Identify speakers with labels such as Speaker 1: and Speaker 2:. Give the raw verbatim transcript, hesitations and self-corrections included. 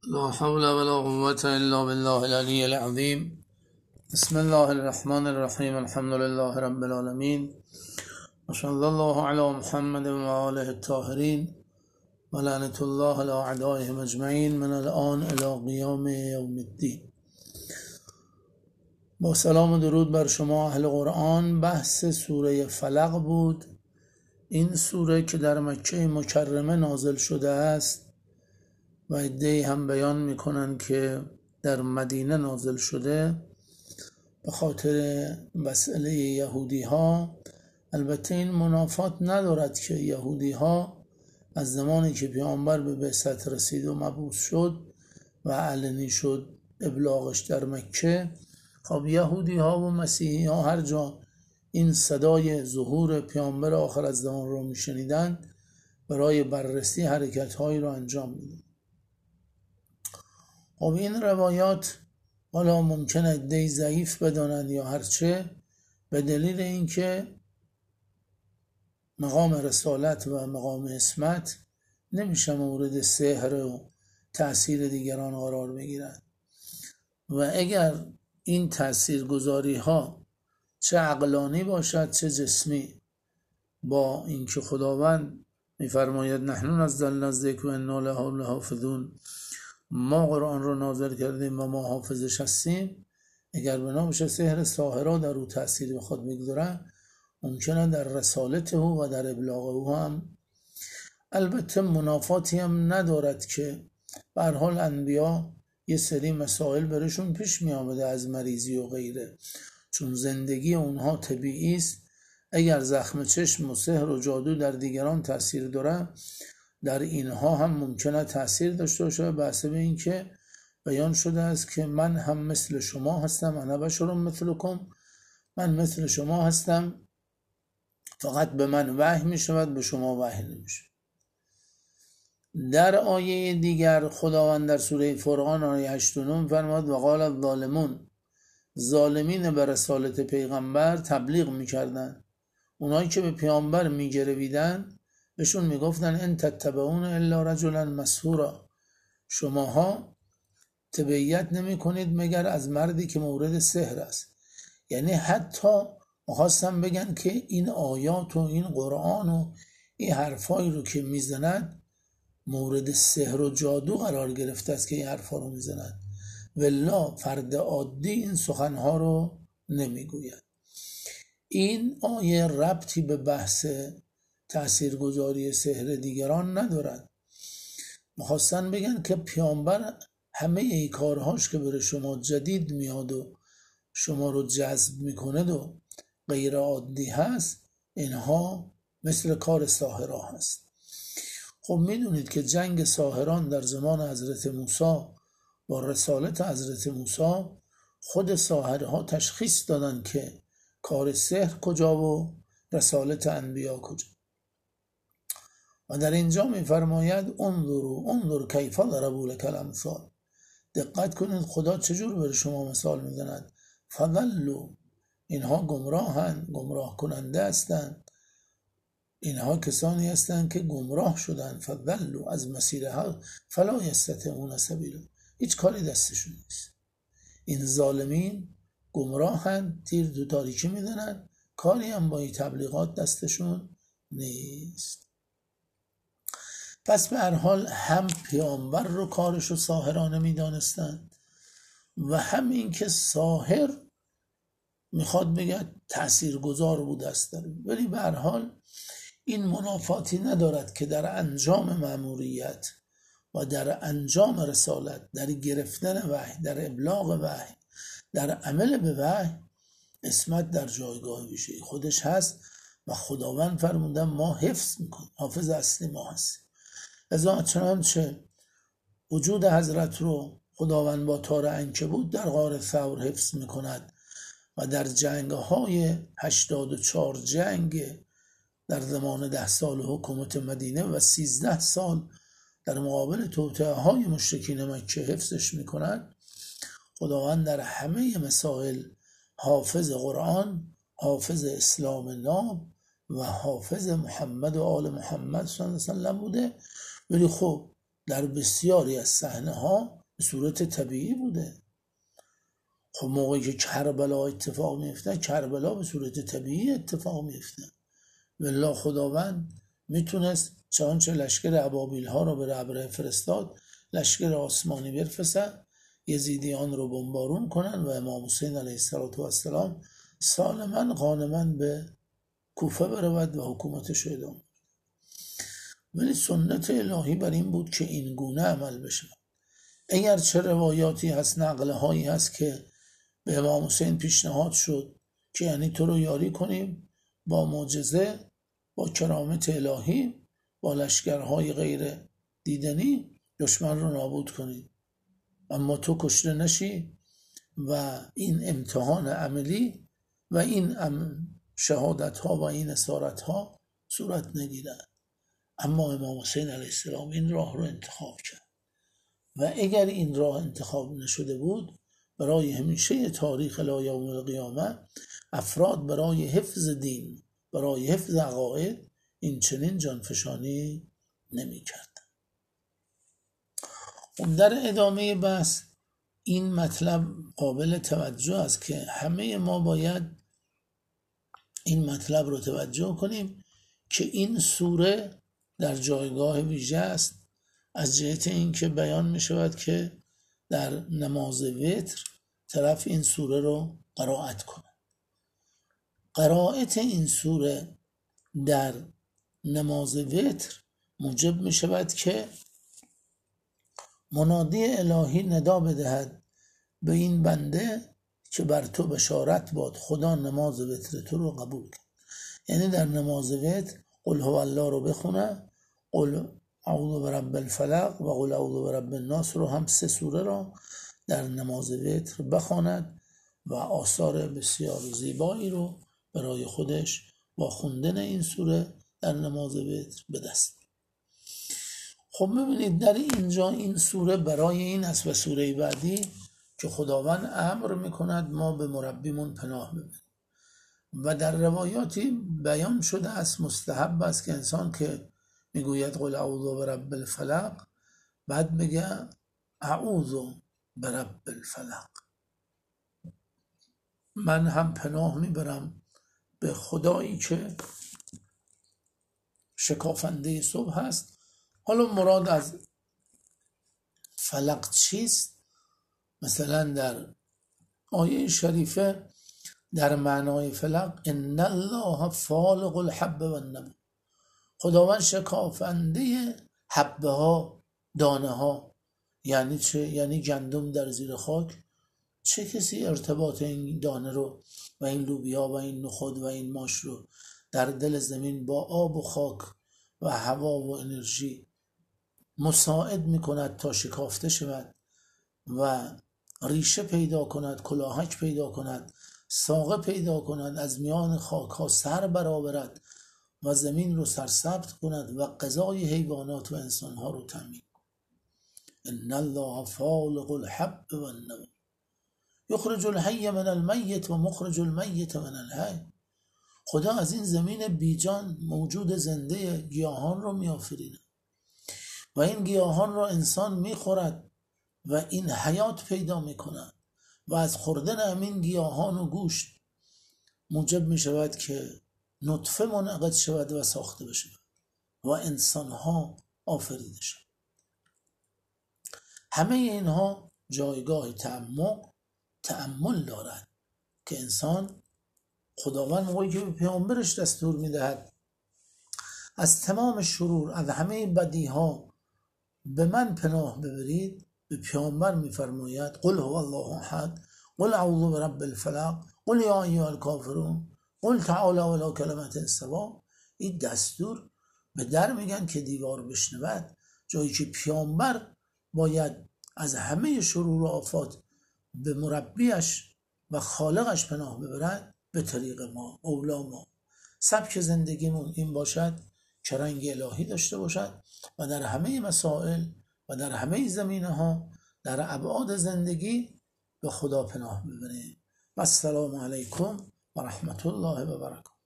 Speaker 1: لا حول ولا قوة إلا بالله العلي العظيم. بسم الله الرحمن الرحيم. الحمد لله رب العالمين، وصلى الله على محمد وآله الطاهرين، ولعنة الله على أعدائهم أجمعين من الآن إلى قیام یوم الدین. با سلام و درود بر شما اهل قرآن. بحث سوره فلق بود. این سوره که در مکه مکرمه نازل شده است و عده‌ای هم بیان میکنن که در مدینه نازل شده به خاطر مسئله یهودی ها. البته این منافات ندارد که یهودی ها از زمانی که پیامبر به بعثت رسید و مبعوث شد و علنی شد ابلاغش در مکه، خب یهودی ها و مسیحی ها هر جا این صدای ظهور پیامبر آخر الزمان رو میشنیدن برای بررسی حرکت هایی رو انجام میدن. خب این روایات حالا ممکنه عده‌ای ضعیف بدانند یا هرچه، به دلیل اینکه مقام رسالت و مقام اسمت نمیشه مورد سحر و تأثیر دیگران قرار بگیرند و اگر این تأثیرگذاری ها چه عقلانی باشد چه جسمی، با اینکه خداوند میفرماید نحن نزلنا الذکر و انا له لحافظون، ما قرآن رو نازل کردیم و ما حافظش هستیم، اگر بنا بشه سحر ساحرها در او تأثیر به خود بگذاره، ممکنه در رسالته و در ابلاغ او هم. البته منافاتی هم ندارد که به هر حال انبیا یه سری مسائل برشون پیش می آمده از مریضی و غیره، چون زندگی اونها طبیعی است. اگر زخم چشم و سحر و جادو در دیگران تأثیر داره، در اینها هم ممکنه تأثیر داشته باشه. بحث به این که بیان شده است که من هم مثل شما هستم، انا بشر مثلکم، من مثل شما هستم، فقط به من وحی می شود، به شما وحی نمیشه. در آیه دیگر خداوند در سوره فرقان آیه هشت و نه فرمود و قال الظالمون، ظالمین به رسالت پیغمبر تبلیغ میکردن، اونایی که به پیامبر میگرویدن بهشون میگفتن ان تتبعون الا رجلا مسحورا، شماها تبعیت نمی کنید مگر از مردی که مورد سحر است. یعنی حتی میخواستم بگن که این آیات و این قرآن و این حرفایی رو که میزنن مورد سحر و جادو قرار گرفته است که این حرفا رو میزنن، والله فرد عادی این سخنها رو نمیگوید. این آیه ربطی به بحث تأثیرگذاری سحر دیگران ندارد. میخواستن بگن که پیامبر همه ای کارهاش که بر شما جدید میاد و شما رو جذب میکنه و غیر عادی هست، اینها مثل کار ساحرها هست. خب میدونید که جنگ ساحران در زمان حضرت موسی با رسالت حضرت موسی، خود ساحرها تشخیص دادن که کار سحر کجا و رسالت انبیا کجا. و در اینجا میفرماید انظروا انظر کیف ضربوا لک الامثال، دقت کنید خدا چجور بر شما مثال میزند. فضلوا، اینها گمراهند، گمراه کننده هستند، اینها کسانی هستند که گمراه شدند. فضلوا از مسیر حق فلا یستطیعون سبیلا، هیچ کاری دستشون نیست. این ظالمین گمراهند، تیر دو تاریکی میدنند، کاری هم با این تبلیغات دستشون نیست. پس به هر حال هم پیامبر رو کارش رو ساحرانه میدانستند و هم این که ساحر میخواد بگه تاثیرگذار بوده است. ولی به هر حال این منافاتی ندارد که در انجام مأموریت و در انجام رسالت، در گرفتن وحی، در ابلاغ وحی، در عمل به وحی، اسمت در جایگاه ویژه‌ای خودش هست و خداوند فرمودن ما حفظ میکنیم، حافظ اصلی ما هست. ازا چنانچه وجود حضرت رو خداوند با تار عنکبوت در غار ثور حفظ میکند و در جنگ های هشتاد و چهار جنگ در زمان ده سال حکومت مدینه و سیزده سال در مقابل توطئه های مشرکین مکه حفظش میکند، خداوند در همه مسائل حافظ قرآن، حافظ اسلام ناب و حافظ محمد و آل محمد صلی الله علیه و سلم بوده. ولی خب در بسیاری از صحنه ها به صورت طبیعی بوده. خب موقعی که کربلا اتفاق میفته، کربلا به صورت طبیعی اتفاق میفته. والله خداوند میتونست چنانچه لشکر ابابیل ها رو به ربره فرستاد، لشکر آسمانی برفسد، یزیدیان رو بمبارون کنن و امام حسین علیه السلام سالما غانما به کوفه برود و حکومتش رو ادامه. ولی سنت الهی بر این بود که این گونه عمل بشه. اگر چه روایاتی هست، نقله هایی هست که به امام حسین پیشنهاد شد که یعنی تو رو یاری کنیم با معجزه، با کرامت الهی، با لشکرهای غیر دیدنی دشمن رو نابود کنیم، اما تو کشته نشی و این امتحان عملی و این شهادت ها و این اسارت ها صورت نگیرد. اما امام حسین علیه السلام این راه رو انتخاب کرد و اگر این راه انتخاب نشده بود، برای همیشه تاریخ الی یوم القیامه افراد برای حفظ دین، برای حفظ عقاید این چنین جانفشانی نمی کرد. در ادامه بحث این مطلب قابل توجه است که همه ما باید این مطلب رو توجه کنیم که این سوره در جایگاه ویژه است، از جهت اینکه بیان می شود که در نماز وتر طرف این سوره رو قرائت کنه. قرائت این سوره در نماز وتر موجب می شود که منادی الهی ندا بدهد به این بنده که بر تو بشارت باد، خدا نماز وتر تو رو قبول کرد. یعنی در نماز وتر قل هو الله رو بخونه، قل اعوذ برب الفلق و قل اعوذ برب الناس رو هم سه سوره را در نماز وتر بخواند و آثار بسیار زیبایی رو برای خودش با خوندن این سوره در نماز وتر به دست. خب ببینید در اینجا این سوره برای این است و سوره بعدی که خداوند امر میکند ما به مربیمون پناه ببریم و در روایاتی بیان شده است مستحب است که انسان که میگوید قل اعوذ برب الفلق بعد بگه اعوذ برب الفلق، من هم پناه میبرم به خدایی که شکافنده صبح هست. حالا مراد از فلق چیست؟ مثلا در آیه شریفه در معنای فلق ان الله فالق الحب و النوى، خداوند شکافنده حبه ها، دانه ها. یعنی چه؟ یعنی گندم در زیر خاک، چه کسی ارتباط این دانه رو و این لوبیا و این نخود و این ماش رو در دل زمین با آب و خاک و هوا و انرژی مساعد می کند تا شکافته شود و ریشه پیدا کند، کلاهک پیدا کند، ساقه پیدا کند، از میان خاک ها سر برآورد و زمین رو سرسبز کند و غذای حیوانات و انسان ها رو تامین کند. ان الله فالق الحب و النوى یخرج الحی من المیت و مخرج المیت من الحی. خدا از این زمین بیجان موجود زنده گیاهان رو می آفریند و این گیاهان را انسان می خورد و این حیات پیدا می کند و از خوردن همین گیاهان و گوشت موجب می شود که نطفه منعقد شود و ساخته بشه و انسان ها آفریده شود. همه اینها جایگاه تعمق تأمل دارد که انسان، خداوند موقعی که به پیامبرش دستور می دهد از تمام شرور، از همه بدی ها به من پناه ببرید، به پیامبر می فرماید قل هو الله احد، قل اعوذ برب الفلق، قل یا ایها الکافرون، قل تعالوا الی کلمة سواء. این دستور به در میگن که دیوار بشنود، جایی که پیامبر باید از همه شرور و آفات به مربیش و خالقش پناه ببرد، به طریق ما، اولا ما سبک زندگیمون این باشد که رنگ الهی داشته باشد و در همه مسائل و در همه زمینه ها در ابعاد زندگی به خدا پناه ببریم. و السلام علیکم و رحمت الله و برکاته.